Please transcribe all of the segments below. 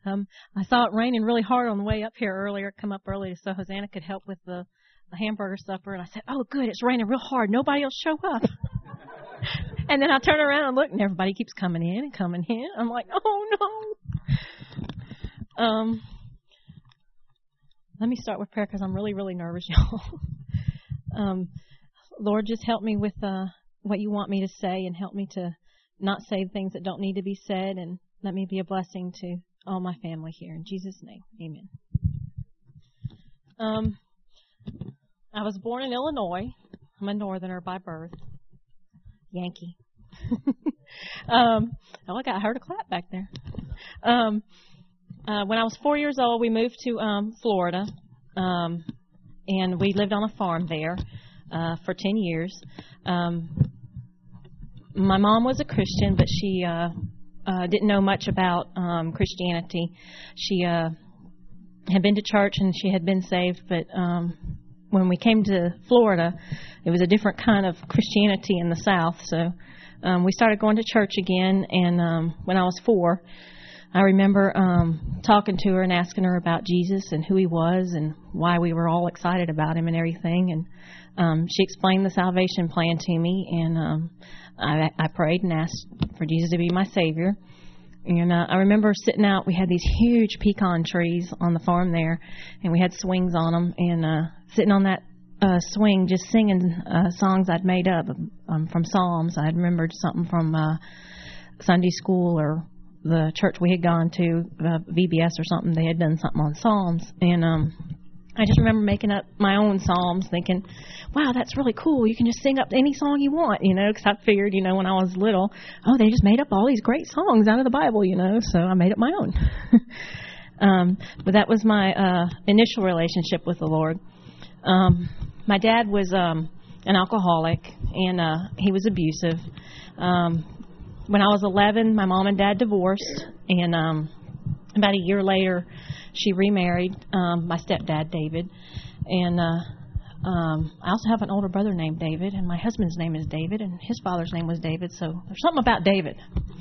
I saw it raining really hard on the way up here earlier, come up early so Hosanna could help with the hamburger supper. And I said, oh, good, it's raining real hard. Nobody will show up. And then I turn around and look, and everybody keeps coming in and coming in. I'm like, oh, no. Let me start with prayer because I'm really, really nervous, y'all. Lord, just help me with what you want me to say and help me to not say things that don't need to be said, and let me be a blessing to all my family here. In Jesus' name, amen. I was born in Illinois. I'm a northerner by birth. Yankee. I heard a clap back there. When I was 4 years old, we moved to Florida, and we lived on a farm there for 10 years. My mom was a Christian, but she didn't know much about Christianity. She had been to church and she had been saved, but when we came to Florida, it was a different kind of Christianity in the South. So we started going to church again, and when I was 4, I remember talking to her and asking her about Jesus and who he was and why we were all excited about him and everything. And she explained the salvation plan to me, and I prayed and asked for Jesus to be my Savior. And I remember sitting out. We had these huge pecan trees on the farm there, and we had swings on them. And sitting on that swing, just singing songs I'd made up from Psalms. I had remembered something from Sunday school or the church we had gone to, VBS or something. They had done something on Psalms, and I just remember making up my own psalms, thinking, wow, that's really cool. You can just sing up any song you want, because I figured, when I was little, they just made up all these great songs out of the Bible, so I made up my own. But that was my initial relationship with the Lord. My dad was an alcoholic, and he was abusive. When I was 11, my mom and dad divorced, and about a year later, she remarried my stepdad, David. And I also have an older brother named David, and my husband's name is David, and his father's name was David, so there's something about David.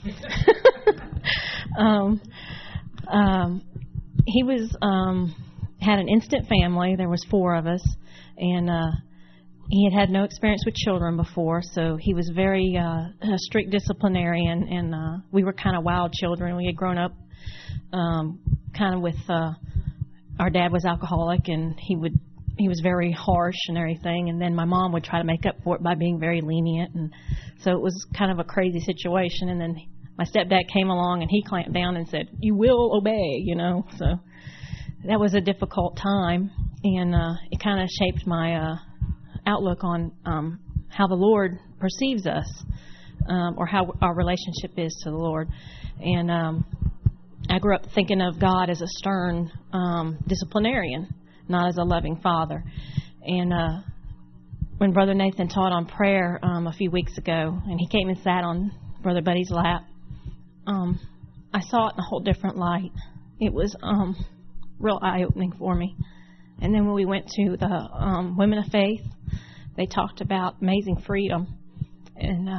He had an instant family. There was 4 of us, and he had no experience with children before, so he was very a strict disciplinarian, and we were kind of wild children. We had grown up kind of with our dad was alcoholic, and he was very harsh and everything, and then my mom would try to make up for it by being very lenient, and so it was kind of a crazy situation. And then my stepdad came along, and he clamped down and said, you will obey, so that was a difficult time, and it kind of shaped my outlook on how the Lord perceives us, or how our relationship is to the Lord. And I grew up thinking of God as a stern disciplinarian, not as a loving father. And when Brother Nathan taught on prayer a few weeks ago, and he came and sat on Brother Buddy's lap, I saw it in a whole different light. It was real eye-opening for me. And then when we went to the Women of Faith, they talked about amazing freedom. And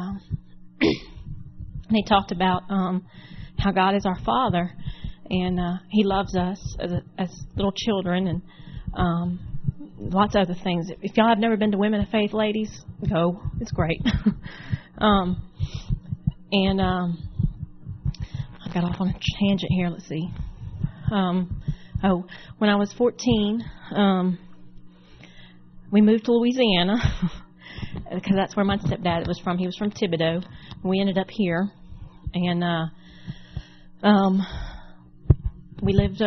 they talked about how God is our Father, and He loves us as little children, and lots of other things. If y'all have never been to Women of Faith, ladies, go. It's great. And I got off on a tangent here. Let's see. When I was 14, we moved to Louisiana because that's where my stepdad was from. He was from Thibodaux. We ended up here, and we lived.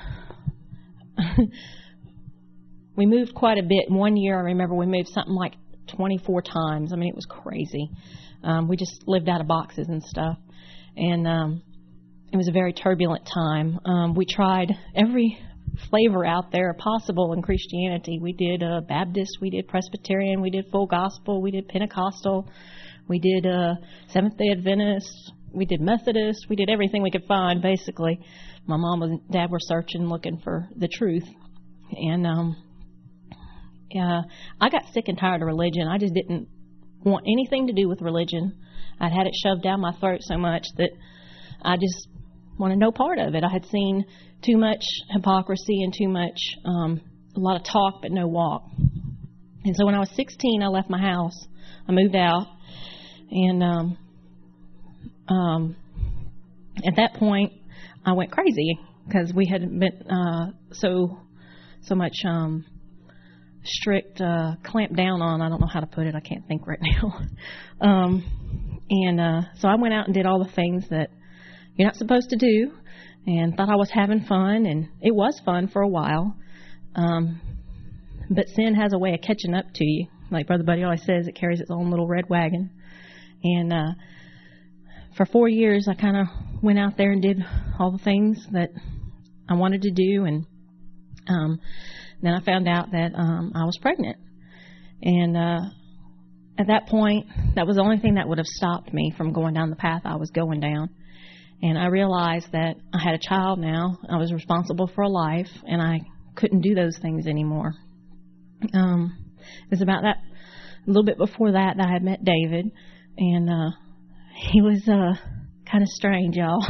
We moved quite a bit. One year, I remember we moved something like 24 times. I mean, it was crazy. We just lived out of boxes and stuff, and it was a very turbulent time. We tried every flavor out there possible in Christianity. We did Baptist, we did Presbyterian, we did Full Gospel, we did Pentecostal, we did Seventh-day Adventist, we did Methodist, we did everything we could find, basically. My mom and dad were searching, looking for the truth. And I got sick and tired of religion. I just didn't want anything to do with religion. I'd had it shoved down my throat so much that I just wanted no part of it. I had seen too much hypocrisy and too much, a lot of talk but no walk. And so when I was 16, I left my house. I moved out. And at that point, I went crazy because we had been so much strict, clamped down on. I don't know how to put it. I can't think right now. So I went out and did all the things that you're not supposed to do, and thought I was having fun, and it was fun for a while. But sin has a way of catching up to you. Like Brother Buddy always says, it carries its own little red wagon. And for 4 years, I kind of went out there and did all the things that I wanted to do. And then I found out that I was pregnant. And at that point, that was the only thing that would have stopped me from going down the path I was going down. And I realized that I had a child now. I was responsible for a life, and I couldn't do those things anymore. It was about that, a little bit before that I had met David, and he was kind of strange, y'all.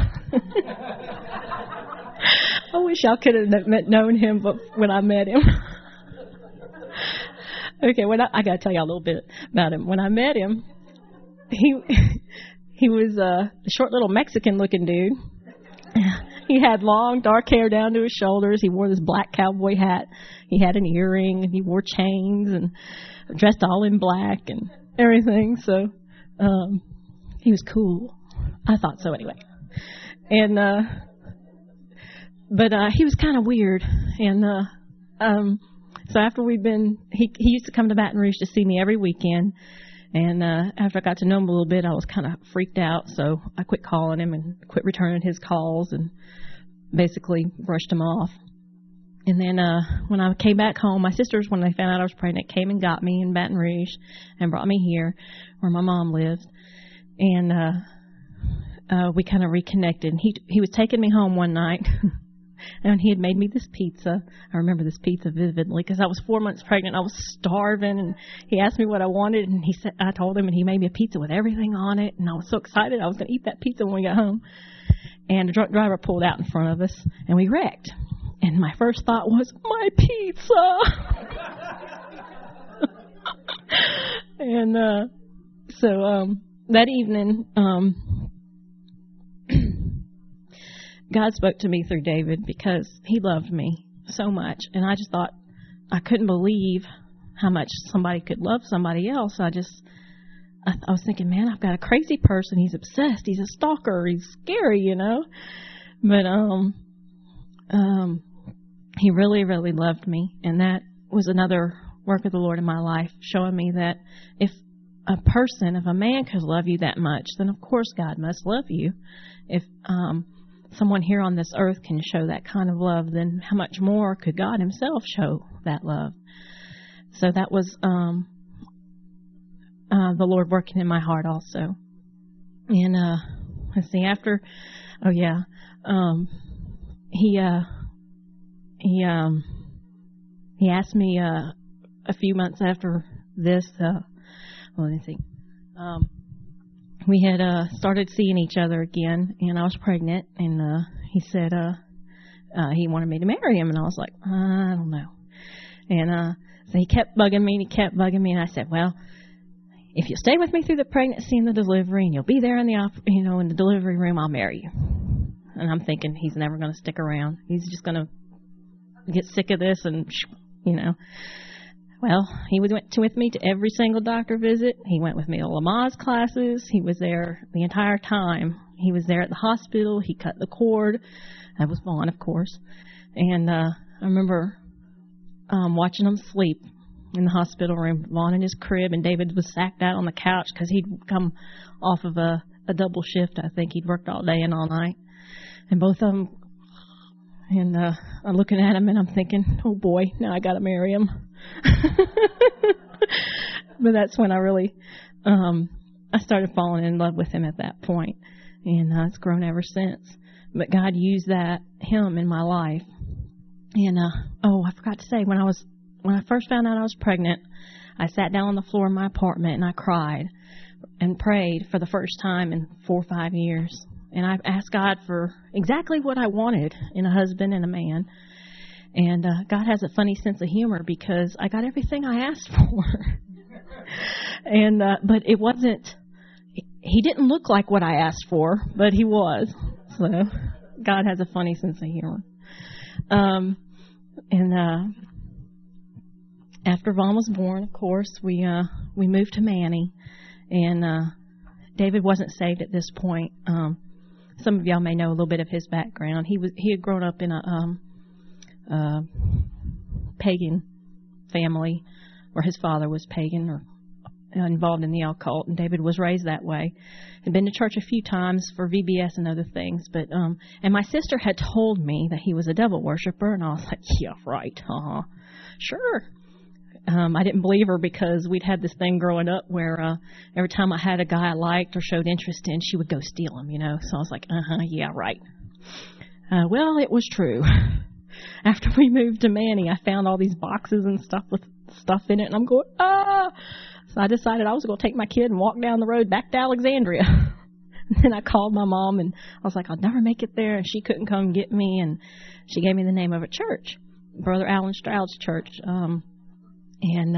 I wish y'all could have known him when I met him. Okay, I got to tell y'all a little bit about him. When I met him, he was a short little Mexican-looking dude. He had long, dark hair down to his shoulders. He wore this black cowboy hat. He had an earring, and he wore chains and dressed all in black and everything. So he was cool. I thought so anyway. And but he was kind of weird. And so after he used to come to Baton Rouge to see me every weekend. And after I got to know him a little bit, I was kind of freaked out. So I quit calling him and quit returning his calls and basically brushed him off. And then when I came back home, my sisters, when they found out I was pregnant, came and got me in Baton Rouge and brought me here where my mom lived. And we kind of reconnected. He was taking me home one night. And he had made me this pizza. I remember this pizza vividly because I was 4 months pregnant. I was starving, and he asked me what I wanted, and I told him, and he made me a pizza with everything on it. And I was so excited I was going to eat that pizza when we got home. And the drunk driver pulled out in front of us, and we wrecked. And my first thought was, my pizza! And so that evening, God spoke to me through David because he loved me so much. And I just thought, I couldn't believe how much somebody could love somebody else. I was thinking, man, I've got a crazy person. He's obsessed. He's a stalker. He's scary, you know. But he really, really loved me. And that was another work of the Lord in my life, showing me that if a man could love you that much, then of course God must love you. If someone here on this earth can show that kind of love, then how much more could God himself show that love? So that was the Lord working in my heart also. And let's see, he asked me a few months after this, let me see. We had started seeing each other again, and I was pregnant, and he said he wanted me to marry him, and I was like, I don't know. And so he kept bugging me, and I said, well, if you'll stay with me through the pregnancy and the delivery, and you'll be there in the delivery room, I'll marry you. And I'm thinking he's never going to stick around. He's just going to get sick of this, and Well, he went with me to every single doctor visit. He went with me to Lamaze classes. He was there the entire time. He was there at the hospital. He cut the cord. That was Vaughn, of course. And I remember watching him sleep in the hospital room, Vaughn in his crib, and David was sacked out on the couch because he'd come off of a double shift. I think he'd worked all day and all night. And both of them, and I'm looking at him, and I'm thinking, oh boy, now I got to marry him. But that's when I really I started falling in love with him at that point, and it's grown ever since. But God used him in my life. And I forgot to say, when I first found out I was pregnant, I sat down on the floor in my apartment and I cried and prayed for the first time in 4 or 5 years. And I asked God for exactly what I wanted in a husband and a man. And God has a funny sense of humor because I got everything I asked for. And but it wasn't, he didn't look like what I asked for, but he was. So God has a funny sense of humor. After Vaughn was born, of course, we moved to Manny. And David wasn't saved at this point. Some of y'all may know a little bit of his background. He had grown up in a pagan family where his father was pagan or involved in the occult, and David was raised that way. Had been to church a few times for VBS and other things, but and my sister had told me that he was a devil worshiper, and I was like, yeah, right, sure. I didn't believe her because we'd had this thing growing up where every time I had a guy I liked or showed interest in, she would go steal him, So I was like, yeah, right. Well, it was true. After we moved to Manny, I found all these boxes and stuff with stuff in it, and I'm going, So I decided I was going to take my kid and walk down the road back to Alexandria. And then I called my mom, and I was like, I'll never make it there, and she couldn't come get me, and she gave me the name of a church, Brother Alan Stroud's church. And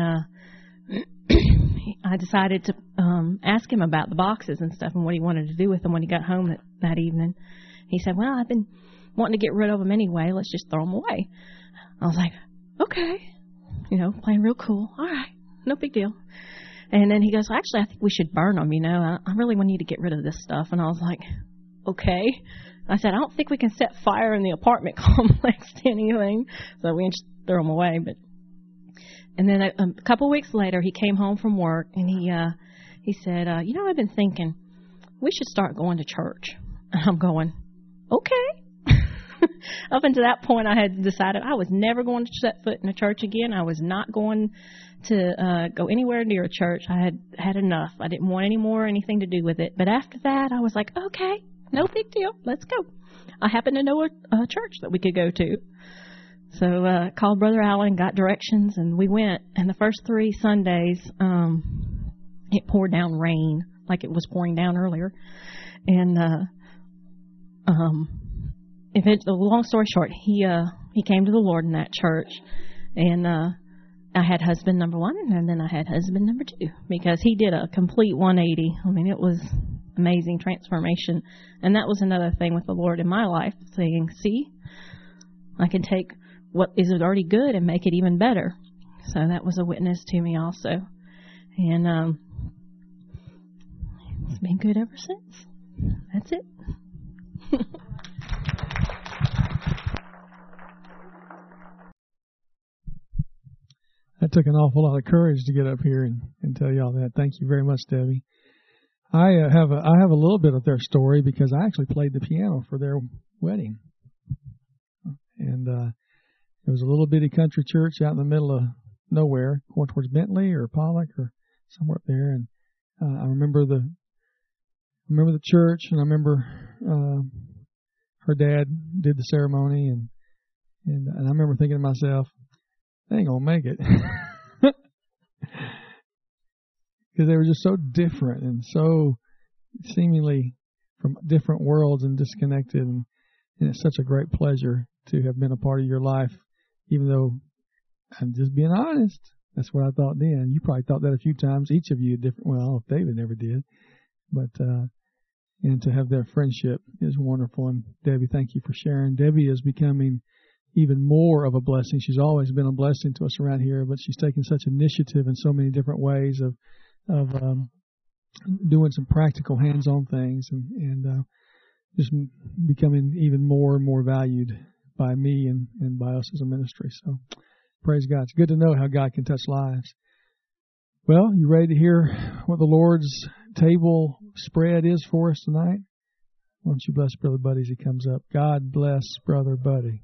I decided to ask him about the boxes and stuff and what he wanted to do with them when he got home that evening. He said, well, I've been wanting to get rid of them anyway. Let's just throw them away. I was like, okay. Playing real cool. All right. No big deal. And then he goes, well, actually, I think we should burn them, I really want you to get rid of this stuff. And I was like, okay. I said, I don't think we can set fire in the apartment complex to anything. So we just throw them away. And then a couple of weeks later, he came home from work, and he said, I've been thinking we should start going to church. And I'm going, okay. Up until that point, I had decided I was never going to set foot in a church again. I was not going to go anywhere near a church. I had enough. I didn't want anything to do with it. But after that, I was like, okay, no big deal. Let's go. I happen to know a church that we could go to. So called Brother Allen, got directions, and we went. And the first 3 Sundays, it poured down rain like it was pouring down earlier. And long story short, he came to the Lord in that church, and I had husband number 1, and then I had husband number 2 because he did a complete 180. I mean, it was amazing transformation, and that was another thing with the Lord in my life, saying, "See, I can take what is already good and make it even better." So that was a witness to me also, and it's been good ever since. That's it. That took an awful lot of courage to get up here and tell y'all that. Thank you very much, Debbie. I have a little bit of their story because I actually played the piano for their wedding, and it was a little bitty country church out in the middle of nowhere, going towards Bentley or Pollock or somewhere up there. And I remember the church, and I remember her dad did the ceremony, and I remember thinking to myself, they ain't gonna make it, because they were just so different and so seemingly from different worlds and disconnected, and it's such a great pleasure to have been a part of your life, even though I'm just being honest. That's what I thought then. You probably thought that a few times, each of you different. Well, I don't know if David never did, but and to have their friendship is wonderful. And Debbie, thank you for sharing. Debbie is becoming even more of a blessing. She's always been a blessing to us around here, but she's taken such initiative in so many different ways of doing some practical hands-on things, and just becoming even more and more valued by me and by us as a ministry. So praise God. It's good to know how God can touch lives. Well, you ready to hear what the Lord's table spread is for us tonight? Why don't you bless Brother Buddy as he comes up? God bless Brother Buddy.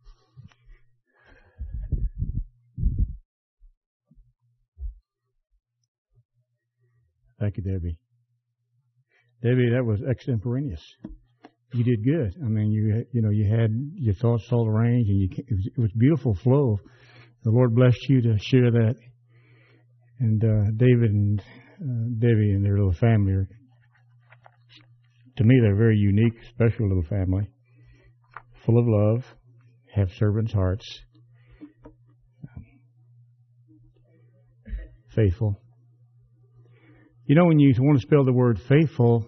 Thank you, Debbie. Debbie, that was extemporaneous. You did good. I mean, you had your thoughts all arranged, and it was beautiful flow. The Lord blessed you to share that. And David and Debbie and their little family are To me, they're a very unique, special little family, full of love, have servants' hearts, faithful. You know, when you want to spell the word faithful,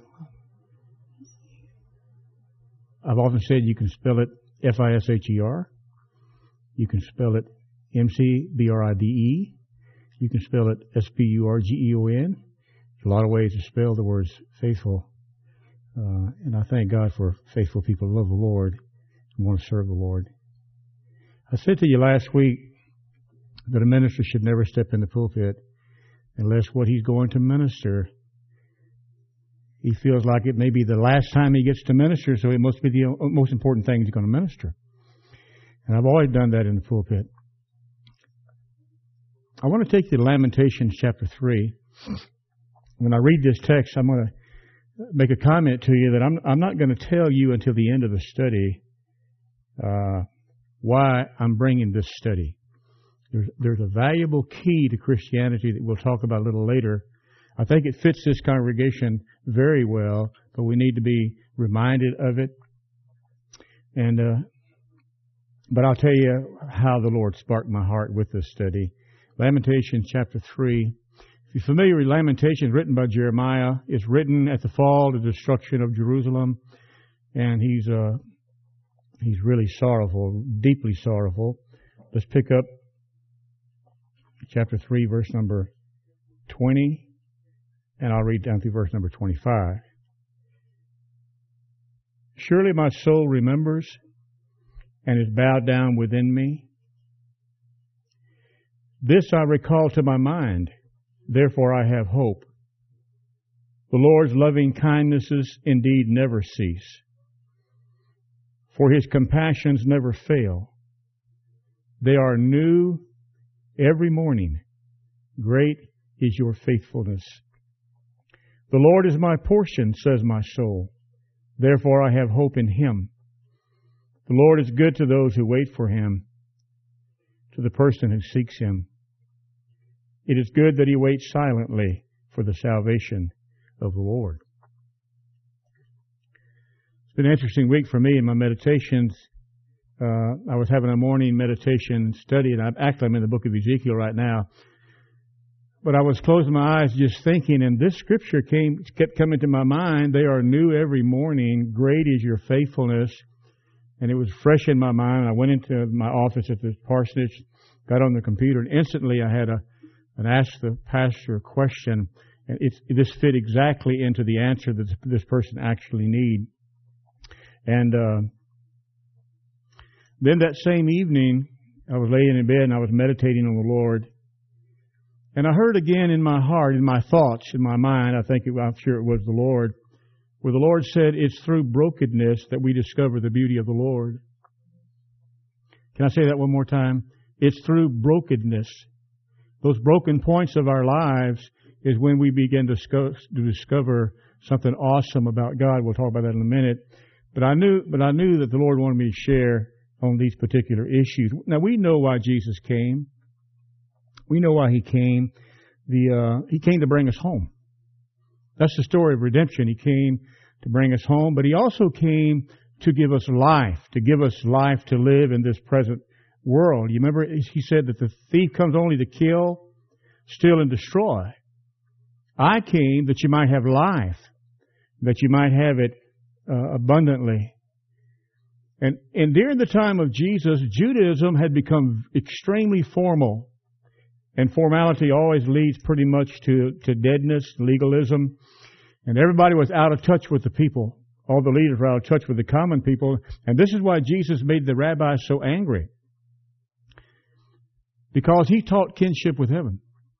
I've often said you can spell it Fisher. You can spell it Mcbride. You can spell it Spurgeon. There's a lot of ways to spell the words faithful. And I thank God for faithful people who love the Lord and want to serve the Lord. I said to you last week that a minister should never step in the pulpit unless what he's going to minister, he feels like it may be the last time he gets to minister, so it must be the most important thing he's going to minister. And I've always done that in the pulpit. I want to take you to Lamentations chapter 3. When I read this text, I'm going to make a comment to you that I'm not going to tell you until the end of the study why I'm bringing this study. There's a valuable key to Christianity that we'll talk about a little later. I think it fits this congregation very well, but we need to be reminded of it. But I'll tell you how the Lord sparked my heart with this study. Lamentations chapter 3. If you're familiar with Lamentations, written by Jeremiah, it's written at the fall, the destruction of Jerusalem, and he's really sorrowful, deeply sorrowful. Let's pick up chapter 3, verse number 20, and I'll read down through verse number 25. Surely my soul remembers and is bowed down within me. This I recall to my mind, therefore I have hope. The Lord's loving kindnesses indeed never cease, for His compassions never fail. They are new every morning. Great is your faithfulness. The Lord is my portion, says my soul. Therefore I have hope in Him. The Lord is good to those who wait for Him, to the person who seeks Him. It is good that he waits silently for the salvation of the Lord. It's been an interesting week for me in my meditations. I was having a morning meditation study, and I'm in the book of Ezekiel right now. But I was closing my eyes just thinking, and this scripture kept coming to my mind. They are new every morning. Great is your faithfulness. And it was fresh in my mind. I went into my office at the parsonage, got on the computer, and instantly I had and asked the pastor a question, and this fit exactly into the answer that this person actually needed. And then that same evening, I was laying in bed and I was meditating on the Lord. And I heard again in my heart, in my thoughts, in my mind, I'm sure it was the Lord, where the Lord said, it's through brokenness that we discover the beauty of the Lord. Can I say that one more time? It's through brokenness. Those broken points of our lives is when we begin to discover something awesome about God. We'll talk about that in a minute. But I knew that the Lord wanted me to share on these particular issues. Now, we know why Jesus came. We know why He came. He came to bring us home. That's the story of redemption. He came to bring us home, but He also came to give us life to live in this present world. You remember He said that the thief comes only to kill, steal, and destroy. I came that you might have life, that you might have it abundantly. And during the time of Jesus, Judaism had become extremely formal. And formality always leads pretty much to deadness, legalism. And everybody was out of touch with the people. All the leaders were out of touch with the common people. And this is why Jesus made the rabbis so angry. Because He taught kinship with heaven.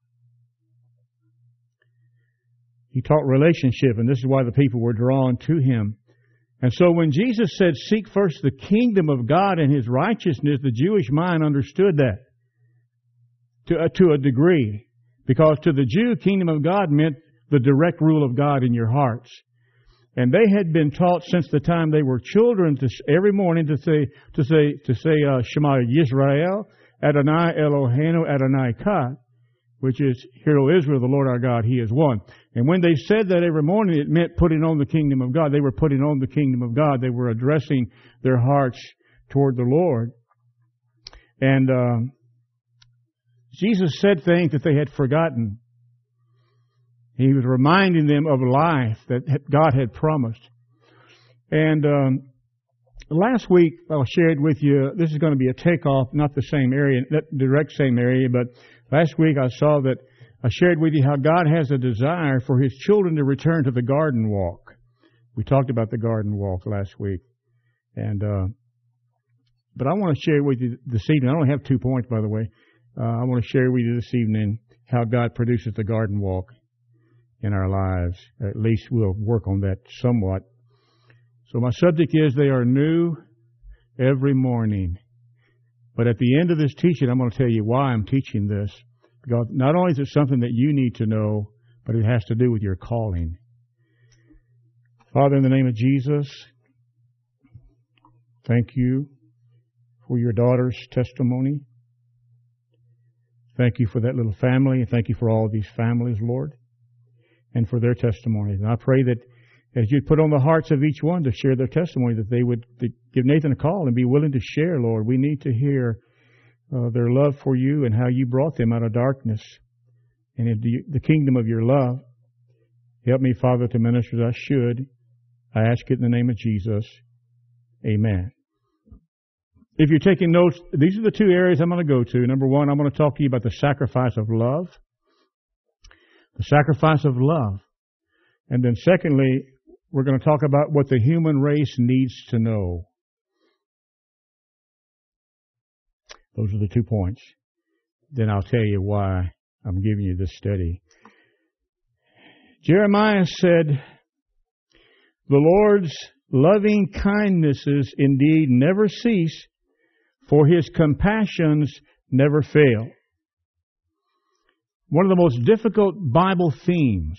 He taught relationship, and this is why the people were drawn to Him. And so when Jesus said, seek first the kingdom of God and His righteousness, the Jewish mind understood that to a degree. Because to the Jew, kingdom of God meant the direct rule of God in your hearts. And they had been taught since the time they were children every morning to say Shema Yisrael, Adonai Eloheinu, Adonai Echad. which is, Hear, O Israel, the Lord our God, He is one. And when they said that every morning, it meant putting on the kingdom of God. They were putting on the kingdom of God. They were addressing their hearts toward the Lord. And Jesus said things that they had forgotten. He was reminding them of life that God had promised. And last week, I shared with you, this is going to be a takeoff, not the same area, not direct same area, but last week I shared with you how God has a desire for His children to return to the garden walk. We talked about the garden walk last week. And but I want to share with you this evening, I only have 2 points, by the way. I want to share with you this evening how God produces the garden walk in our lives. At least we'll work on that somewhat. So my subject is, they are new every morning. But at the end of this teaching, I'm going to tell you why I'm teaching this. Because not only is it something that you need to know, but it has to do with your calling. Father, in the name of Jesus, thank you for your daughter's testimony. Thank you for that little family, and thank you for all of these families, Lord, and for their testimonies. And I pray that as you put on the hearts of each one to share their testimony, that they would give Nathan a call and be willing to share, Lord. We need to hear their love for you and how you brought them out of darkness and into the kingdom of your love. Help me, Father, to minister as I should. I ask it in the name of Jesus. Amen. If you're taking notes, these are the 2 areas I'm going to go to. Number 1, I'm going to talk to you about the sacrifice of love. The sacrifice of love. And then secondly, we're going to talk about what the human race needs to know. Those are the 2 points. Then I'll tell you why I'm giving you this study. Jeremiah said, "The Lord's loving kindnesses indeed never cease, for His compassions never fail." One of the most difficult Bible themes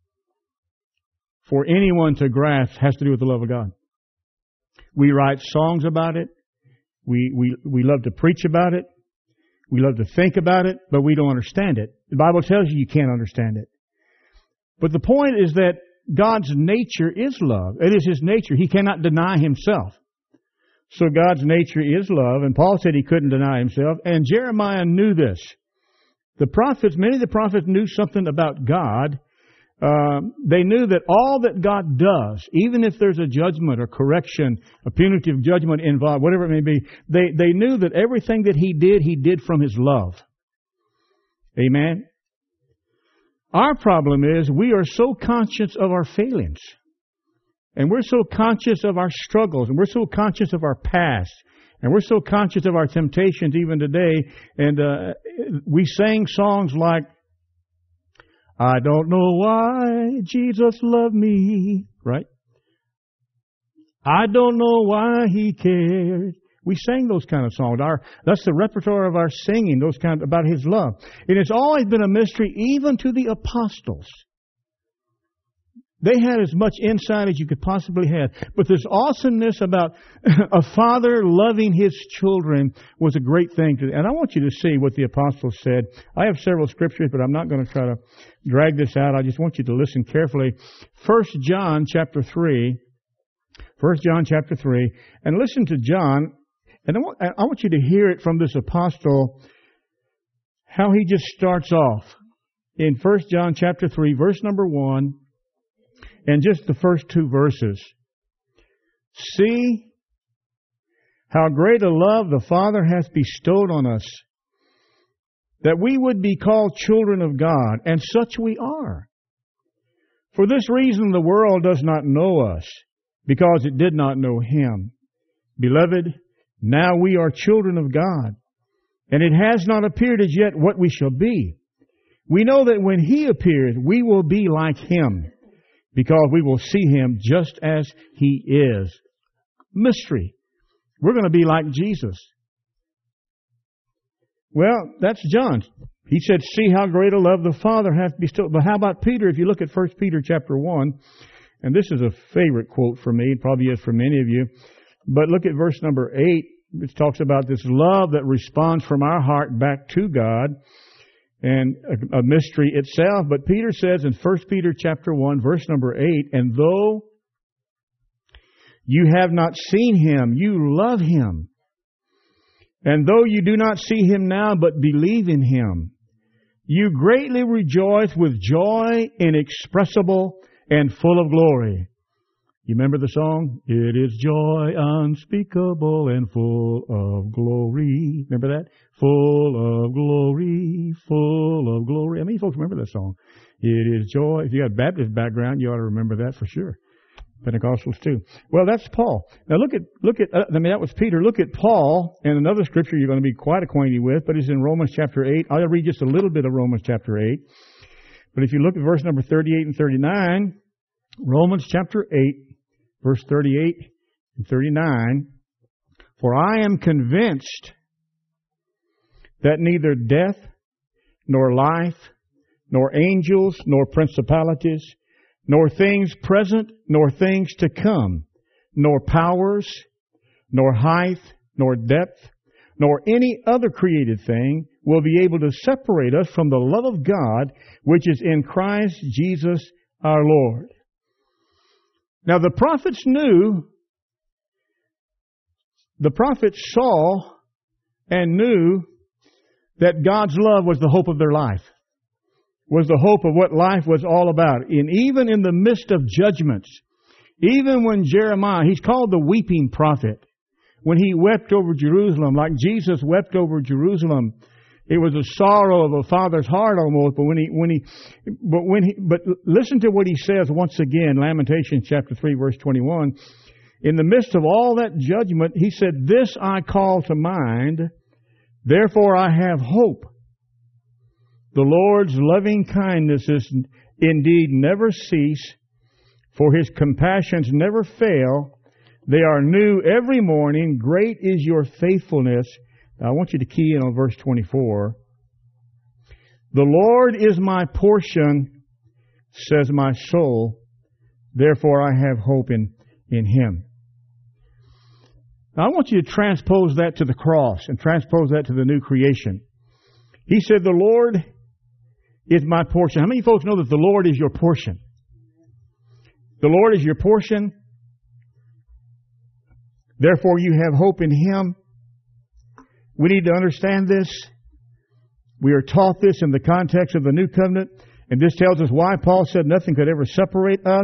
for anyone to grasp has to do with the love of God. We write songs about it. We love to preach about it. We love to think about it, but we don't understand it. The Bible tells you can't understand it. But the point is that God's nature is love. It is His nature. He cannot deny Himself. So God's nature is love, and Paul said He couldn't deny Himself, and Jeremiah knew this. Many of the prophets knew something about God. They knew that all that God does, even if there's a judgment or correction, a punitive judgment involved, whatever it may be, they knew that everything that He did from His love. Amen? Our problem is we are so conscious of our failings, and we're so conscious of our struggles, and we're so conscious of our past, and we're so conscious of our temptations even today, and we sang songs like, "I don't know why Jesus loved me," right? "I don't know why He cared." We sang those kind of songs. That's the repertoire of our singing, those kind about His love. And it's always been a mystery, even to the apostles. They had as much insight as you could possibly have. But this awesomeness about a father loving his children was a great thing. And I want you to see what the apostles said. I have several scriptures, but I'm not going to try to drag this out. I just want you to listen carefully. 1 John chapter 3. 1 John chapter 3. And listen to John. And I want you to hear it from this apostle, how he just starts off. In 1 John chapter 3, verse number 1. And just the first 2 verses. "See how great a love the Father hath bestowed on us, that we would be called children of God, and such we are. For this reason the world does not know us, because it did not know Him. Beloved, now we are children of God, and it has not appeared as yet what we shall be. We know that when He appears, we will be like Him, because we will see Him just as He is." Mystery. We're going to be like Jesus. Well, that's John. He said, "See how great a love the Father hath bestowed." But how about Peter? If you look at 1 Peter chapter 1, and this is a favorite quote for me, it probably is for many of you. But look at verse number 8, which talks about this love that responds from our heart back to God. and a mystery itself. But Peter says in 1 Peter chapter 1, verse number 8, and though you have not seen Him, you love Him. And though you do not see Him now, but believe in Him, you greatly rejoice with joy inexpressible and full of glory. You remember the song? It is joy unspeakable and full of glory. Remember that? Full of glory, full of glory. How many folks remember that song? It is joy. If you got a Baptist background, you ought to remember that for sure. Pentecostals too. Well, that's Paul. Now that was Peter. Look at Paul and another scripture you're going to be quite acquainted with, but it's in Romans chapter 8. I'll read just a little bit of Romans chapter 8. But if you look at verse number 38 and 39, Romans chapter 8, verse 38 and 39, for I am convinced that neither death, nor life, nor angels, nor principalities, nor things present, nor things to come, nor powers, nor height, nor depth, nor any other created thing will be able to separate us from the love of God, which is in Christ Jesus our Lord. Now the prophets saw and knew that God's love was the hope of their life, was the hope of what life was all about. And even in the midst of judgments, even when Jeremiah, he's called the weeping prophet, when he wept over Jerusalem, like Jesus wept over Jerusalem, it was a sorrow of a father's heart almost. But listen to what he says once again, Lamentations chapter 3, verse 21. In the midst of all that judgment, he said, "This I call to mind, therefore I have hope. The Lord's loving kindnesses indeed never cease, for His compassions never fail. They are new every morning. Great is your faithfulness." Now, I want you to key in on verse 24. The Lord is my portion, says my soul. Therefore I have hope in Him. Now, I want you to transpose that to the cross and transpose that to the new creation. He said, the Lord is my portion. How many folks know that the Lord is your portion? The Lord is your portion. Therefore you have hope in Him. We need to understand this. We are taught this in the context of the New Covenant. And this tells us why Paul said nothing could ever separate us.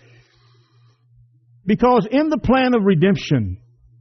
Because in the plan of redemption,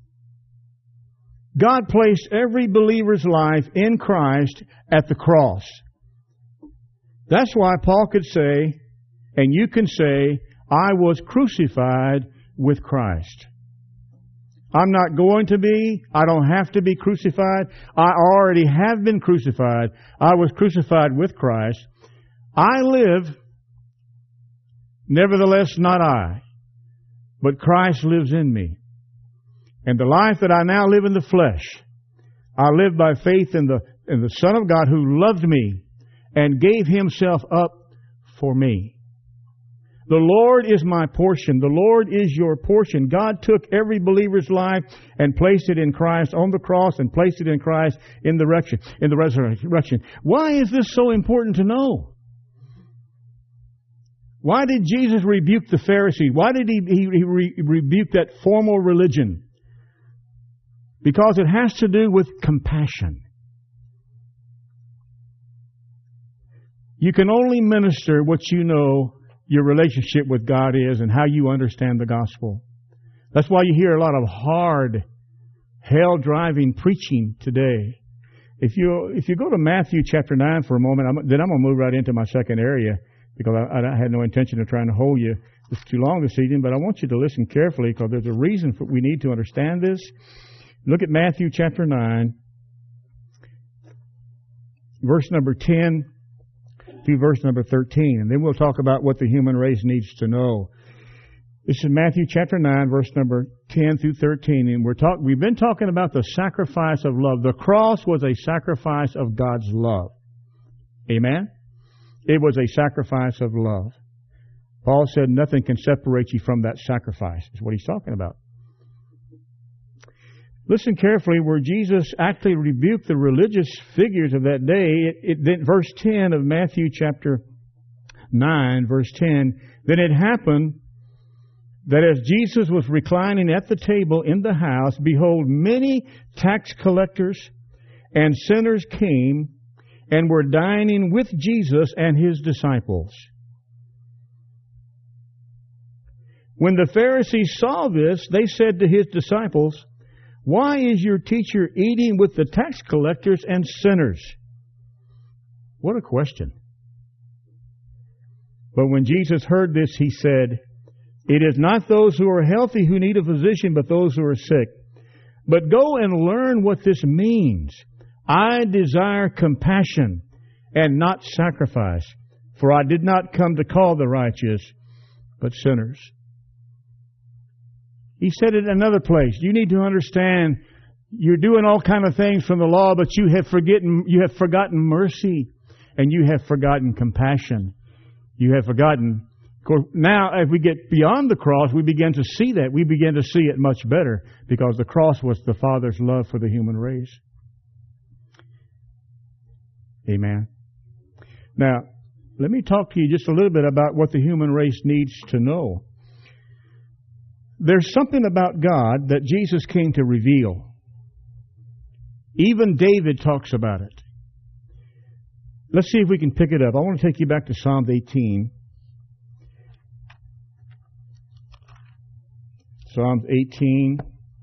God placed every believer's life in Christ at the cross. That's why Paul could say, and you can say, I was crucified with Christ. I'm not going to be. I don't have to be crucified. I already have been crucified. I was crucified with Christ. I live, nevertheless not I, but Christ lives in me. And the life that I now live in the flesh, I live by faith in the Son of God who loved me and gave Himself up for me. The Lord is my portion. The Lord is your portion. God took every believer's life and placed it in Christ on the cross and placed it in Christ in the resurrection. Why is this so important to know? Why did Jesus rebuke the Pharisees? Why did He rebuke that formal religion? Because it has to do with compassion. You can only minister what you know your relationship with God is and how you understand the gospel. That's why you hear a lot of hard, hell-driving preaching today. If you go to Matthew chapter 9 for a moment, then I'm going to move right into my second area because I had no intention of trying to hold you too long this evening, but I want you to listen carefully because there's a reason we need to understand this. Look at Matthew chapter 9, verse number 10 through verse number 13. And then we'll talk about what the human race needs to know. This is Matthew chapter 9, verse number 10 through 13. And we've been talking about the sacrifice of love. The cross was a sacrifice of God's love. Amen? It was a sacrifice of love. Paul said nothing can separate you from that sacrifice. Is what he's talking about. Listen carefully, where Jesus actually rebuked the religious figures of that day. Then verse 10 of Matthew chapter 9, verse 10, then it happened that as Jesus was reclining at the table in the house, behold, many tax collectors and sinners came and were dining with Jesus and his disciples. When the Pharisees saw this, they said to his disciples, why is your teacher eating with the tax collectors and sinners? What a question. But when Jesus heard this, he said, it is not those who are healthy who need a physician, but those who are sick. But go and learn what this means. I desire compassion and not sacrifice, for I did not come to call the righteous, but sinners. He said it in another place. You need to understand you're doing all kind of things from the law, but you have forgotten mercy, and you have forgotten compassion. You have forgotten. Of course, now, as we get beyond the cross, we begin to see that. We begin to see it much better because the cross was the Father's love for the human race. Amen. Now, let me talk to you just a little bit about what the human race needs to know. There's something about God that Jesus came to reveal. Even David talks about it. Let's see if we can pick it up. I want to take you back to Psalm 18. Psalm 18.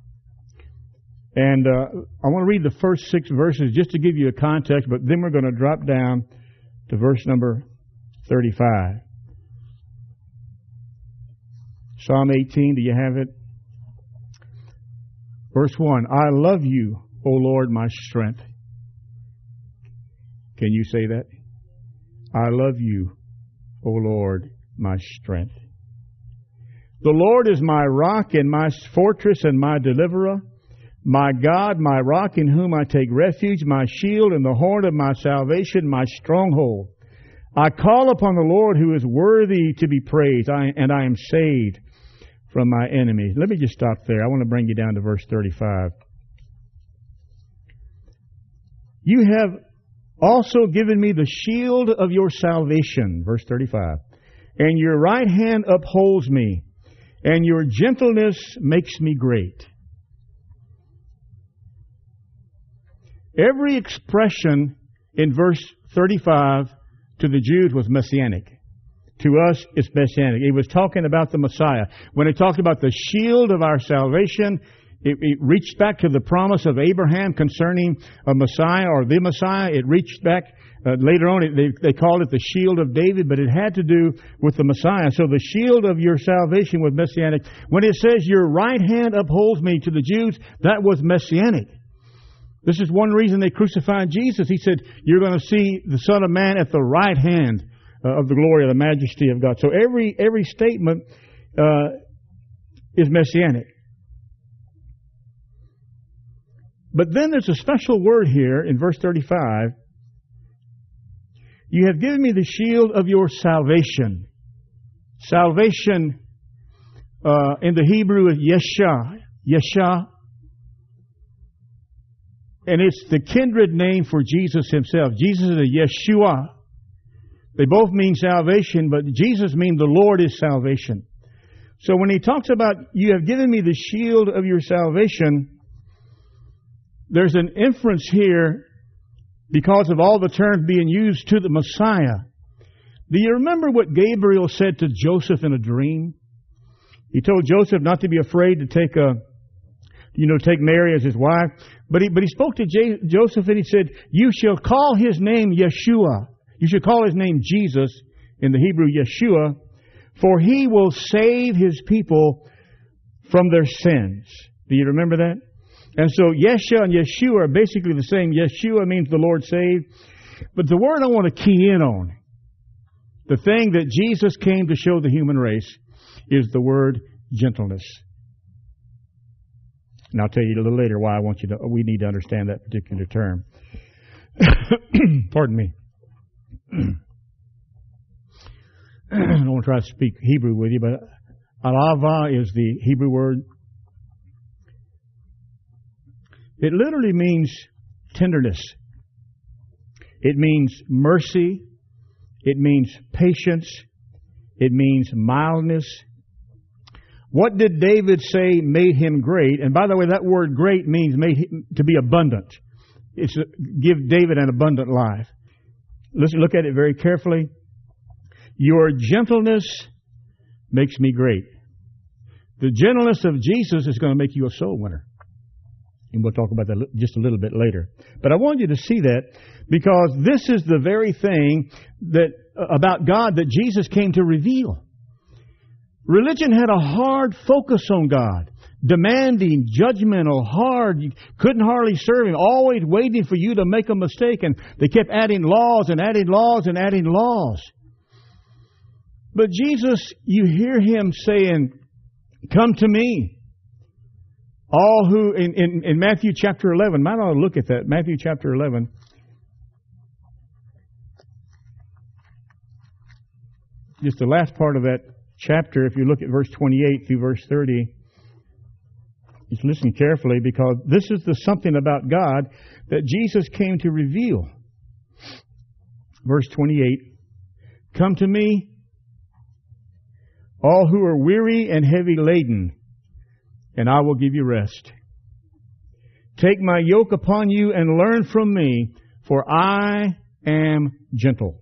And I want to read the first 6 verses just to give you a context, but then we're going to drop down to verse number 35. Psalm 18, do you have it? Verse 1, I love you, O Lord, my strength. Can you say that? I love you, O Lord, my strength. The Lord is my rock and my fortress and my deliverer, my God, my rock in whom I take refuge, my shield and the horn of my salvation, my stronghold. I call upon the Lord who is worthy to be praised, and I am saved from my enemies. Let me just stop there. I want to bring you down to verse 35. You have also given me the shield of your salvation, verse 35, and your right hand upholds me, and your gentleness makes me great. Every expression in verse 35 to the Jews was messianic. To us, it's messianic. It was talking about the Messiah. When it talked about the shield of our salvation, it reached back to the promise of Abraham concerning a Messiah or the Messiah. It reached back later on. They called it the shield of David, but it had to do with the Messiah. So the shield of your salvation was messianic. When it says your right hand upholds me to the Jews, that was messianic. This is one reason they crucified Jesus. He said, you're going to see the Son of Man at the right hand of the glory of the majesty of God. So every statement is messianic. But then there's a special word here in verse 35. You have given me the shield of your salvation. Salvation in the Hebrew is Yeshua. And it's the kindred name for Jesus himself. Jesus is a Yeshua. They both mean salvation, but Jesus means the Lord is salvation. So when he talks about, you have given me the shield of your salvation, there's an inference here because of all the terms being used to the Messiah. Do you remember what Gabriel said to Joseph in a dream? He told Joseph not to be afraid to take Mary as his wife. But he spoke to Joseph and he said, you shall call his name Yeshua. You should call his name Jesus, in the Hebrew Yeshua, for he will save his people from their sins. Do you remember that? And so Yeshua and Yeshua are basically the same. Yeshua means the Lord saved. But the word I want to key in on, the thing that Jesus came to show the human race, is the word gentleness. And I'll tell you a little later why we need to understand that particular term. Pardon me. I don't want to try to speak Hebrew with you, but alava is the Hebrew word. It literally means tenderness. It means mercy. It means patience. It means mildness. What did David say made him great? And by the way, that word great means made him to be abundant. It's give David an abundant life. Listen, look at it very carefully. Your gentleness makes me great. The gentleness of Jesus is going to make you a soul winner. And we'll talk about that just a little bit later. But I want you to see that because this is the very thing that about God that Jesus came to reveal. Religion had a hard focus on God, demanding, judgmental, hard. You couldn't hardly serve Him, always waiting for you to make a mistake. And they kept adding laws and adding laws and adding laws. But Jesus, you hear Him saying, come to me. All who, in Matthew chapter 11, might ought to look at that, Matthew chapter 11. Just the last part of that chapter, if you look at verse 28 through verse 30, just listen carefully because this is the something about God that Jesus came to reveal. Verse 28, come to me, all who are weary and heavy laden, and I will give you rest. Take my yoke upon you and learn from me, for I am gentle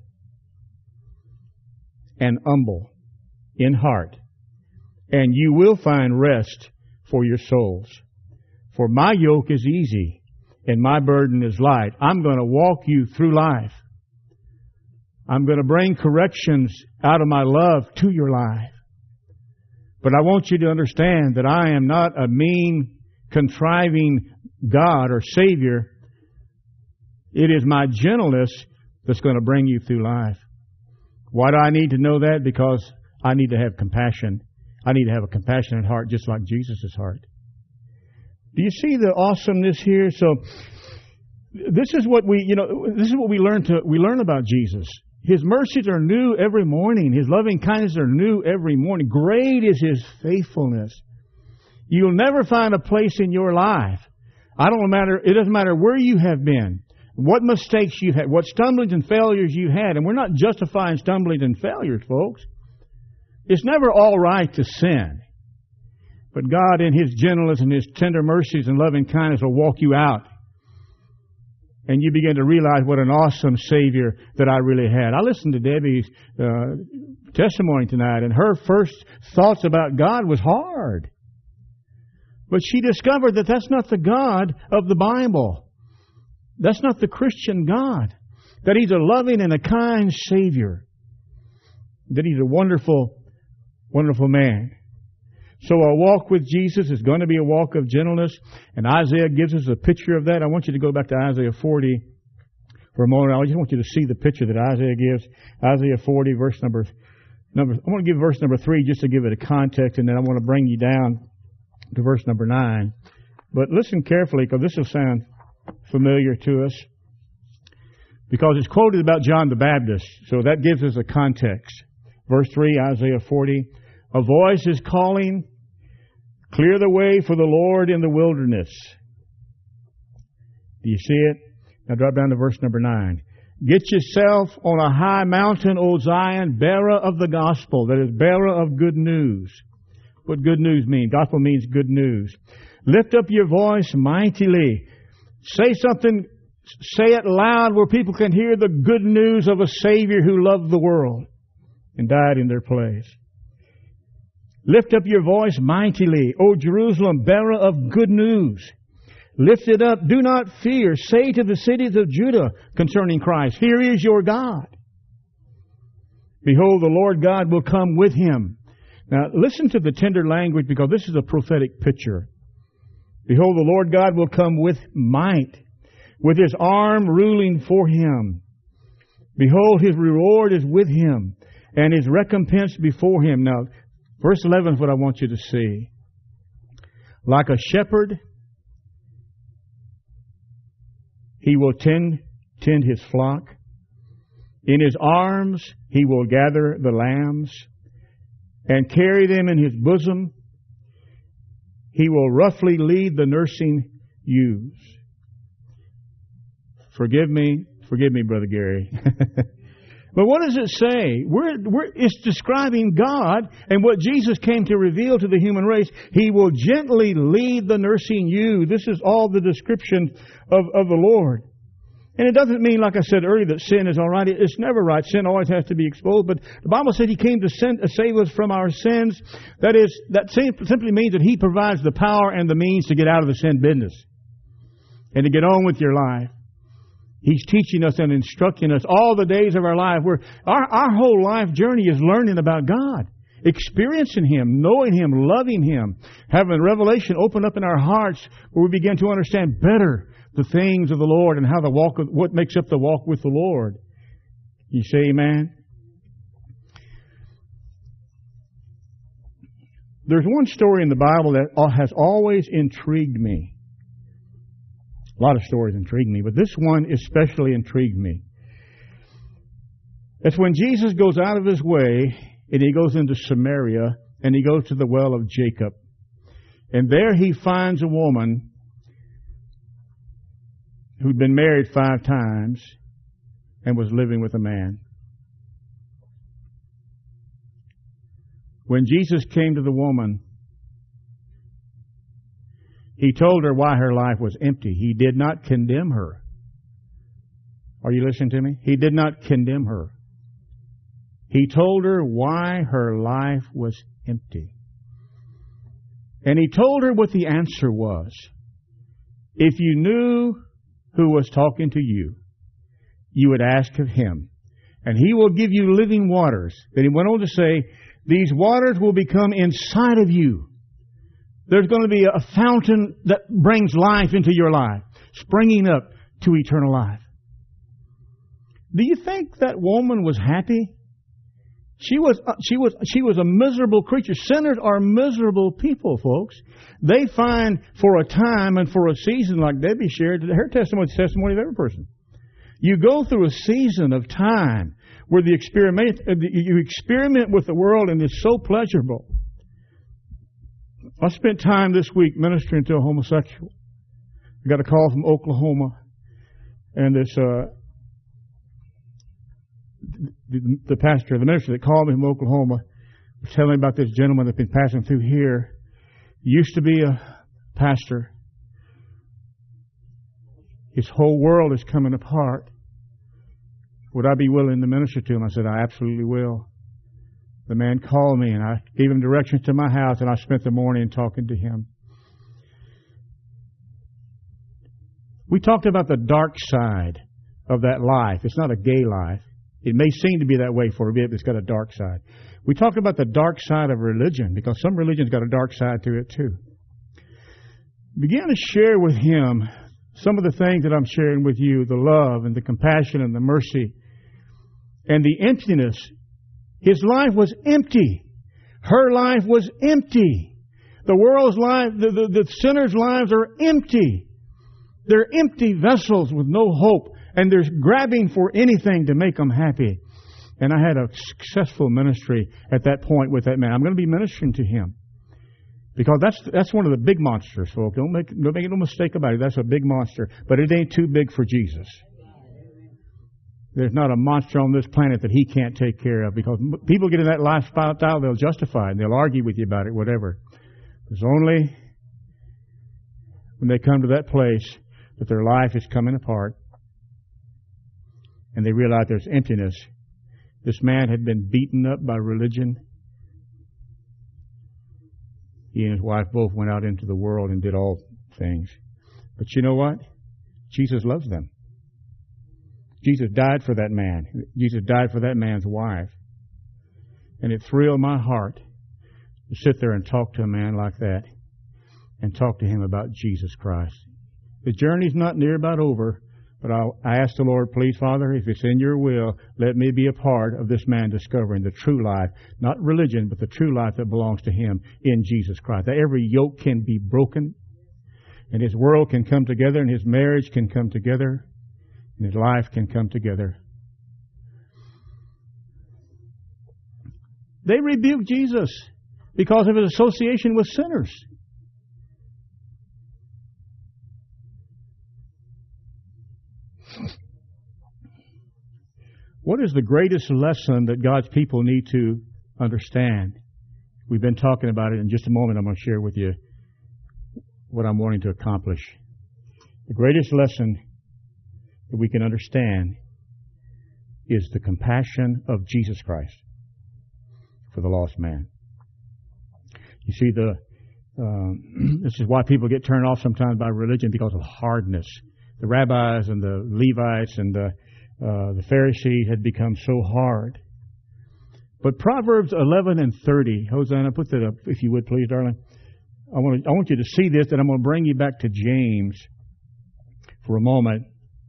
and humble in heart, and you will find rest for your souls. For my yoke is easy and my burden is light. I'm going to walk you through life. I'm going to bring corrections out of my love to your life. But I want you to understand that I am not a mean, contriving God or Savior. It is my gentleness that's going to bring you through life. Why do I need to know that? Because I need to have compassion. I need to have a compassionate heart just like Jesus' heart. Do you see the awesomeness here? So this is what we learn about Jesus. His mercies are new every morning. His loving kindness are new every morning. Great is His faithfulness. You'll never find a place in your life. It doesn't matter where you have been, what mistakes you've had, what stumblings and failures you had. And we're not justifying stumblings and failures, folks. It's never all right to sin. But God in His gentleness and His tender mercies and loving kindness will walk you out. And you begin to realize what an awesome Savior that I really had. I listened to Debbie's testimony tonight, and her first thoughts about God was hard. But she discovered that that's not the God of the Bible. That's not the Christian God. That He's a loving and a kind Savior. That He's a wonderful, wonderful man. So a walk with Jesus is going to be a walk of gentleness, and Isaiah gives us a picture of that. I want you to go back to Isaiah 40 for a moment. I just want you to see the picture that Isaiah gives. Isaiah 40, verse number. I want to give verse number 3 just to give it a context, and then I want to bring you down to verse number 9. But listen carefully, because this will sound familiar to us, because it's quoted about John the Baptist, so that gives us a context. Verse 3, Isaiah 40. A voice is calling, clear the way for the Lord in the wilderness. Do you see it? Now drop down to verse number 9. Get yourself on a high mountain, O Zion, bearer of the gospel. That is, bearer of good news. What good news means? Gospel means good news. Lift up your voice mightily. Say something, say it loud where people can hear the good news of a Savior who loved the world and died in their place. Lift up your voice mightily, O Jerusalem, bearer of good news. Lift it up. Do not fear. Say to the cities of Judah concerning Christ, here is your God. Behold, the Lord God will come with Him. Now, listen to the tender language, because this is a prophetic picture. Behold, the Lord God will come with might, with His arm ruling for Him. Behold, His reward is with Him, and His recompense before Him. Now, verse 11 is what I want you to see. Like a shepherd, He will tend His flock. In His arms He will gather the lambs and carry them in His bosom. He will roughly lead the nursing use. Forgive me, Brother Gary. But what does it say? It's describing God and what Jesus came to reveal to the human race. He will gently lead the nursing ewe. This is all the description of the Lord. And it doesn't mean, like I said earlier, that sin is all right. It's never right. Sin always has to be exposed. But the Bible said He came to save us from our sins. That simply means that He provides the power and the means to get out of the sin business and to get on with your life. He's teaching us and instructing us all the days of our life. Our whole life journey is learning about God, experiencing Him, knowing Him, loving Him, having revelation open up in our hearts where we begin to understand better the things of the Lord and how what makes up the walk with the Lord. You say amen? There's one story in the Bible that has always intrigued me. A lot of stories intrigue me, but this one especially intrigued me. It's when Jesus goes out of His way and He goes into Samaria and He goes to the well of Jacob. And there He finds a woman who'd been married 5 times and was living with a man. When Jesus came to the woman, He told her why her life was empty. He did not condemn her. Are you listening to me? He did not condemn her. He told her why her life was empty. And He told her what the answer was. If you knew who was talking to you, you would ask of Him, and He will give you living waters. Then He went on to say, these waters will become inside of you. There's going to be a fountain that brings life into your life, springing up to eternal life. Do you think that woman was happy? She was a miserable creature. Sinners are miserable people, folks. They find for a time and for a season, like Debbie shared, her testimony is the testimony of every person. You go through a season of time where you experiment with the world, and it's so pleasurable. I spent time this week ministering to a homosexual. I got a call from Oklahoma, and this the pastor, the minister that called me from Oklahoma, was telling me about this gentleman that's been passing through here. He used to be a pastor. His whole world is coming apart. Would I be willing to minister to him? I said, I absolutely will. The man called me, and I gave him directions to my house, and I spent the morning talking to him. We talked about the dark side of that life. It's not a gay life. It may seem to be that way for a bit, but it's got a dark side. We talked about the dark side of religion, because some religion's got a dark side to it too. Began to share with him some of the things that I'm sharing with you, the love and the compassion and the mercy and the emptiness. His life was empty. Her life was empty. The world's life, the sinner's lives are empty. They're empty vessels with no hope, and they're grabbing for anything to make them happy. And I had a successful ministry at that point with that man. I'm going to be ministering to him, because that's one of the big monsters, folks. Don't make no mistake about it. That's a big monster, but it ain't too big for Jesus. There's not a monster on this planet that He can't take care of, because people get in that lifestyle, they'll justify it, and they'll argue with you about it, whatever. It's only when they come to that place that their life is coming apart and they realize there's emptiness. This man had been beaten up by religion. He and his wife both went out into the world and did all things. But you know what? Jesus loves them. Jesus died for that man. Jesus died for that man's wife. And it thrilled my heart to sit there and talk to a man like that and talk to him about Jesus Christ. The journey's not near about over, but I asked the Lord, please, Father, if it's in your will, let me be a part of this man discovering the true life, not religion, but the true life that belongs to him in Jesus Christ. That every yoke can be broken, and his world can come together, and his marriage can come together, and his life can come together. They rebuked Jesus because of his association with sinners. What is the greatest lesson that God's people need to understand? We've been talking about it. In just a moment, I'm going to share with you what I'm wanting to accomplish. The greatest lesson that we can understand is the compassion of Jesus Christ for the lost man. You see, this is why people get turned off sometimes by religion, because of hardness. The rabbis and the Levites and the Pharisees had become so hard. But Proverbs 11 and 30, Hosanna, put that up if you would, please, darling. I want you to see this, and I'm going to bring you back to James for a moment.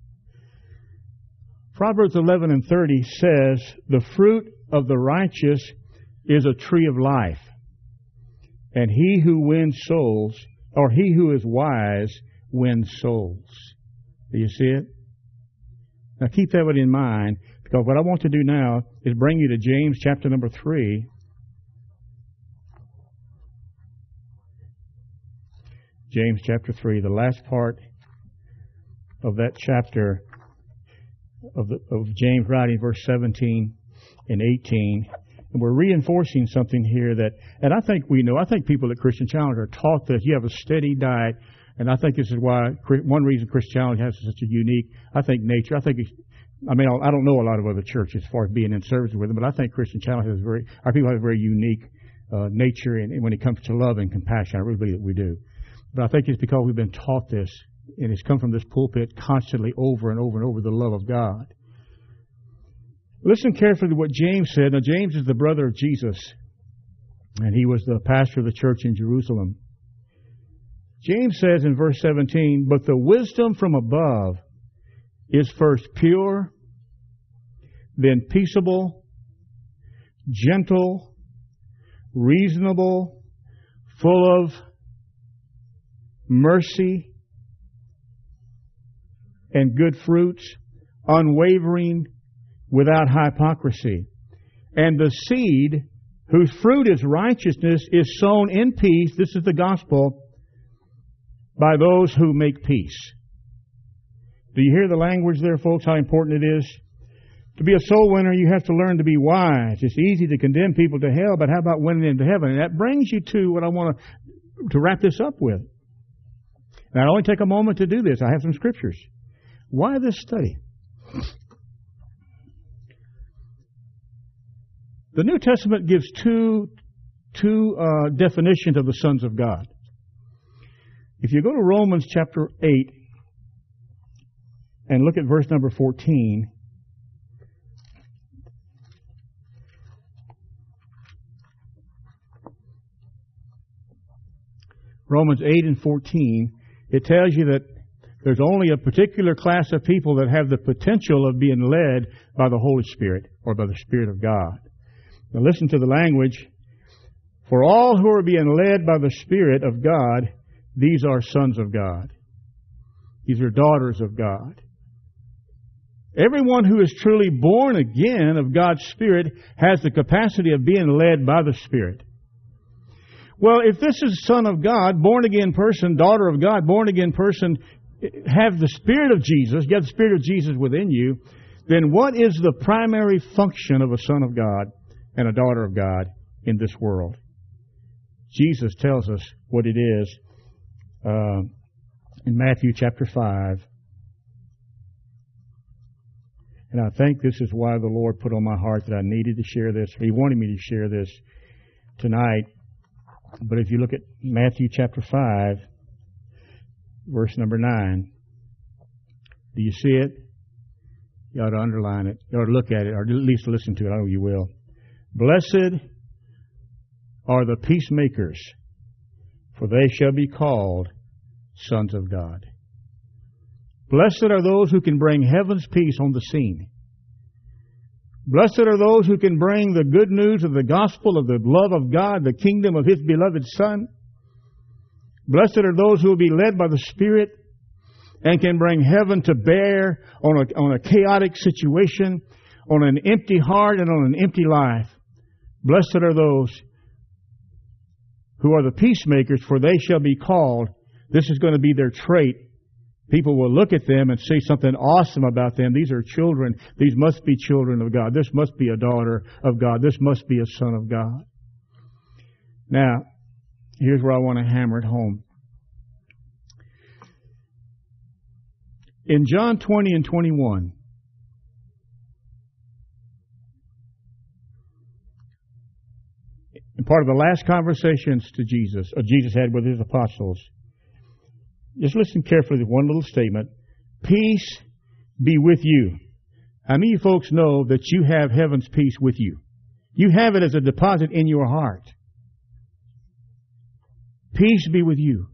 Proverbs 11 and 30 says, "The fruit of the righteous is a tree of life, and he who wins souls, or he who is wise, wins souls." Do you see it? Now keep that one in mind, because what I want to do now is bring you to James chapter number 3. James chapter 3, the last part of that chapter of James writing, verse 17 and 18. And we're reinforcing something here that, and I think we know, I think people at Christian Challenge are taught that you have a steady diet, and I think this is why, one reason Christian Challenge has such a unique, I think, nature. I don't know a lot of other churches as far as being in service with them, but I think Christian Challenge has our people have a very unique nature and when it comes to love and compassion. I really believe that we do. But I think it's because we've been taught this, and it's come from this pulpit constantly over and over and over, the love of God. Listen carefully to what James said. Now, James is the brother of Jesus, and he was the pastor of the church in Jerusalem. James says in verse 17, "But the wisdom from above is first pure, then peaceable, gentle, reasonable, full of mercy and good fruits, unwavering, without hypocrisy. And the seed, whose fruit is righteousness, is sown in peace," this is the gospel, "by those who make peace." Do you hear the language there, folks, how important it is? To be a soul winner, you have to learn to be wise. It's easy to condemn people to hell, but how about winning them to heaven? And that brings you to what I want to wrap this up with. And I'll only take a moment to do this. I have some scriptures. Why this study? The New Testament gives two definitions of the sons of God. If you go to Romans chapter 8 and look at verse number 14, Romans 8 and 14, it tells you that there's only a particular class of people that have the potential of being led by the Holy Spirit or by the Spirit of God. Now listen to the language. "For all who are being led by the Spirit of God, these are sons of God." These are daughters of God. Everyone who is truly born again of God's Spirit has the capacity of being led by the Spirit. Well, if this is son of God, born again person, daughter of God, born again person, have the Spirit of Jesus, you have the Spirit of Jesus within you, then what is the primary function of a son of God and a daughter of God in this world? Jesus tells us what it is in Matthew chapter 5. And I think this is why the Lord put on my heart that I needed to share this. He wanted me to share this tonight. But if you look at Matthew chapter 5, verse number 9, do you see it? You ought to underline it. You ought to look at it, or at least listen to it. I know you will. "Blessed are the peacemakers, for they shall be called sons of God." Blessed are those who can bring heaven's peace on the scene. Blessed are those who can bring the good news of the gospel of the love of God, the kingdom of His beloved Son. Blessed are those who will be led by the Spirit and can bring heaven to bear on a chaotic situation, on an empty heart and on an empty life. Blessed are those who are the peacemakers, for they shall be called, this is going to be their trait, People will look at them and say something awesome about them. These are children. These must be children of God. This must be a daughter of God. This must be a son of God. Now, here's where I want to hammer it home. In John 20 and 21, in part of the last conversations Jesus had with his apostles, just listen carefully to one little statement. Peace be with you. How many of you folks know that you have heaven's peace with you? You have it as a deposit in your heart. Peace be with you.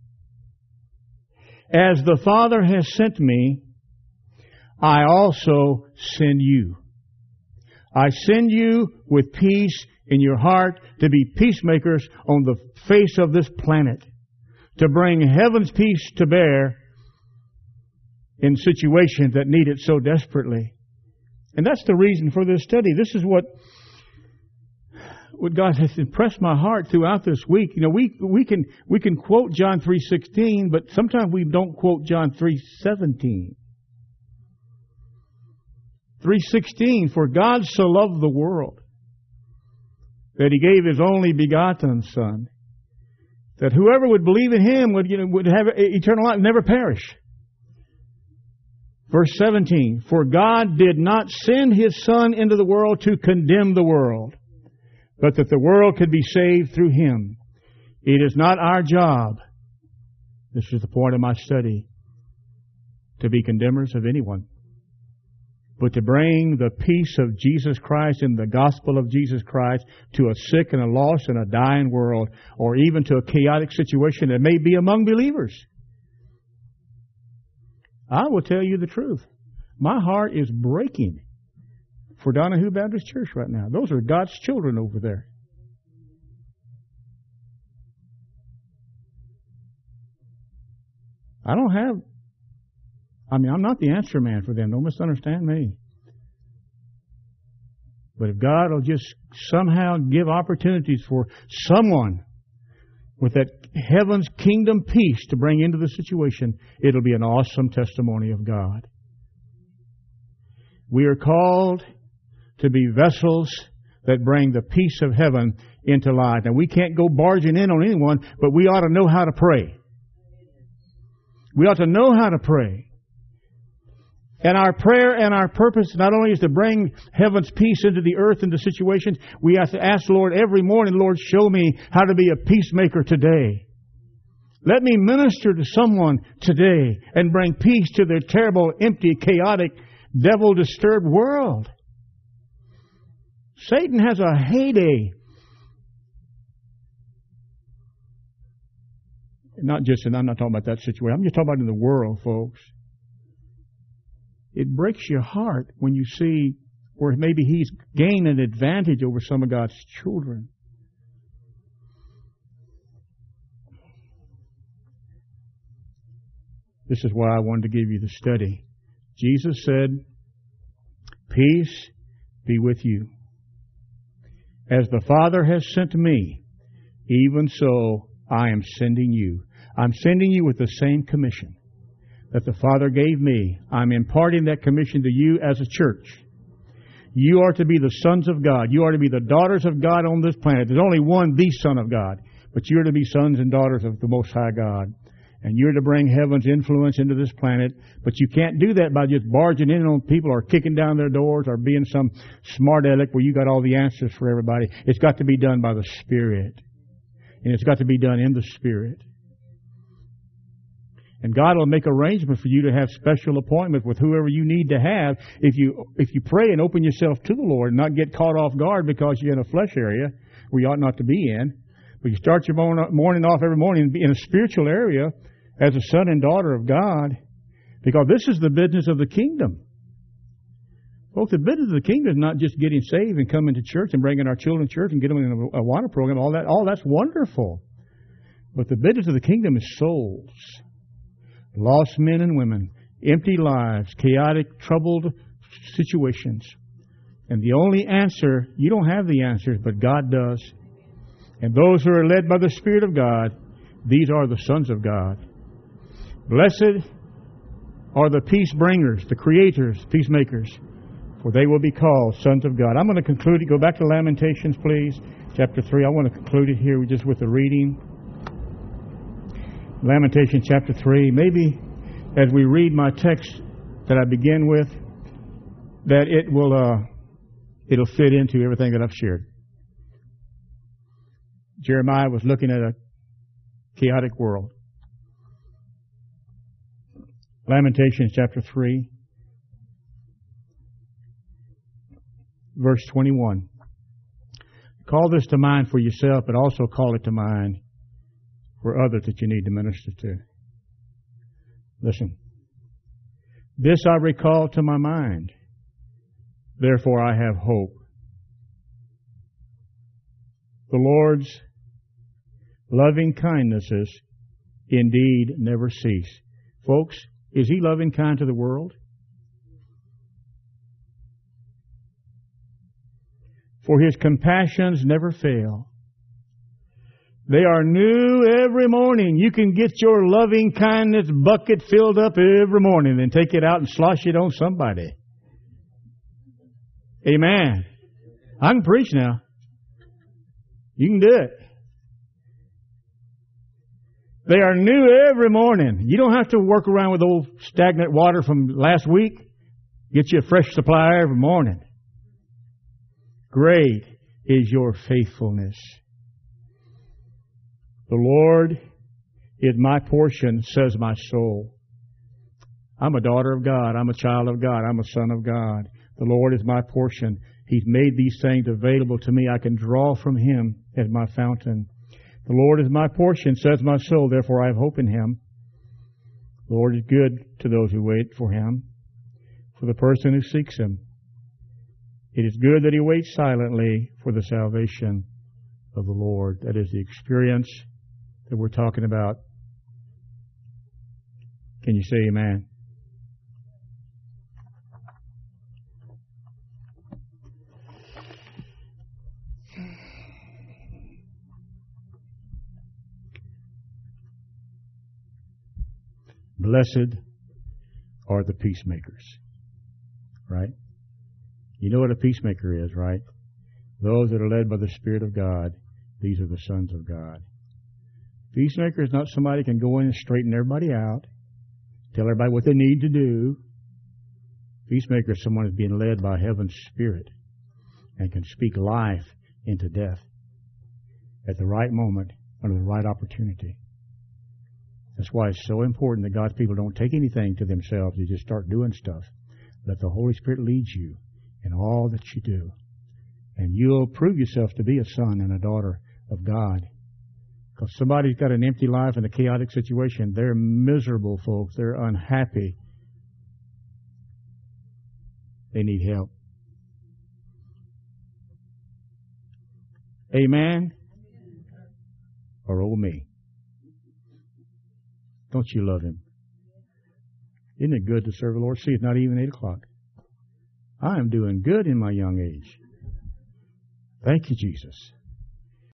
As the Father has sent me, I also send you. I send you with peace in your heart to be peacemakers on the face of this planet, to bring heaven's peace to bear in situations that need it so desperately. And that's the reason for this study. This is what God has impressed my heart throughout this week. You know, we can quote John 3:16, but sometimes we don't quote John 3:17. 3:16, for God so loved the world that He gave His only begotten Son, that whoever would believe in Him would have eternal life, never perish. Verse 17, for God did not send His Son into the world to condemn the world, but that the world could be saved through Him. It is not our job, this is the point of my study, to be condemners of anyone, but to bring the peace of Jesus Christ and the gospel of Jesus Christ to a sick and a lost and a dying world, or even to a chaotic situation that may be among believers. I will tell you the truth. My heart is breaking for Donahue Baptist Church right now. Those are God's children over there. I'm not the answer man for them. Don't misunderstand me. But if God will just somehow give opportunities for someone with that heaven's kingdom peace to bring into the situation, it'll be an awesome testimony of God. We are called to be vessels that bring the peace of heaven into life. And we can't go barging in on anyone, but we ought to know how to pray. We ought to know how to pray. And our prayer and our purpose not only is to bring heaven's peace into the earth, into situations, we have to ask the Lord every morning, Lord, show me how to be a peacemaker today. Let me minister to someone today and bring peace to their terrible, empty, chaotic, devil-disturbed world. Satan has a heyday. I'm not talking about that situation. I'm just talking about in the world, folks. It breaks your heart when you see where maybe he's gained an advantage over some of God's children. This is why I wanted to give you the study. Jesus said, peace be with you. As the Father has sent me, even so I am sending you. I'm sending you with the same commission that the Father gave me. I'm imparting that commission to you as a church. You are to be the sons of God. You are to be the daughters of God on this planet. There's only one, the Son of God. But you're to be sons and daughters of the Most High God. And you're to bring heaven's influence into this planet. But you can't do that by just barging in on people or kicking down their doors or being some smart aleck where you got all the answers for everybody. It's got to be done by the Spirit. And it's got to be done in the Spirit. And God will make arrangements for you to have special appointments with whoever you need to have if you pray and open yourself to the Lord and not get caught off guard because you're in a flesh area where you ought not to be in. But you start your morning off every morning in a spiritual area as a son and daughter of God, because this is the business of the kingdom. Folks, the business of the kingdom is not just getting saved and coming to church and bringing our children to church and getting them in a water program. All that's wonderful. But the business of the kingdom is souls. Lost men and women, empty lives, chaotic, troubled situations. And the only answer, you don't have the answers, but God does. And those who are led by the Spirit of God, these are the sons of God. Blessed are the peace bringers, the creators, peacemakers, for they will be called sons of God. I'm going to conclude it. Go back to Lamentations, please. Chapter 3. I want to conclude it here just with the reading. Lamentations chapter 3. Maybe as we read my text that I begin with, that it'll fit into everything that I've shared. Jeremiah was looking at a chaotic world. Lamentations chapter 3, verse 21. Call this to mind for yourself, but also call it to mind for others that you need to minister to. Listen. This I recall to my mind, therefore I have hope. The Lord's loving kindnesses indeed never cease. Folks, is He loving kind to the world? For His compassions never fail. They are new every morning. You can get your loving kindness bucket filled up every morning and take it out and slosh it on somebody. Amen. I can preach now. You can do it. They are new every morning. You don't have to work around with old stagnant water from last week. Get you a fresh supply every morning. Great is your faithfulness. The Lord is my portion, says my soul. I'm a daughter of God. I'm a child of God. I'm a son of God. The Lord is my portion. He's made these things available to me. I can draw from Him as my fountain. The Lord is my portion, says my soul. Therefore I have hope in Him. The Lord is good to those who wait for Him, for the person who seeks Him. It is good that he waits silently for the salvation of the Lord. That is the experience that we're talking about. Can you say amen? Blessed are the peacemakers. Right? You know what a peacemaker is, right? Those that are led by the Spirit of God, these are the sons of God. Peacemaker is not somebody who can go in and straighten everybody out, tell everybody what they need to do. Peacemaker is someone who's being led by Heaven's Spirit and can speak life into death at the right moment, under the right opportunity. That's why it's so important that God's people don't take anything to themselves. You just start doing stuff. Let the Holy Spirit lead you in all that you do. And you'll prove yourself to be a son and a daughter of God. Because somebody's got an empty life in a chaotic situation. They're miserable, folks. They're unhappy. They need help. Amen? Or oh me. Don't you love Him? Isn't it good to serve the Lord? See, it's not even 8 o'clock. I am doing good in my young age. Thank you, Jesus.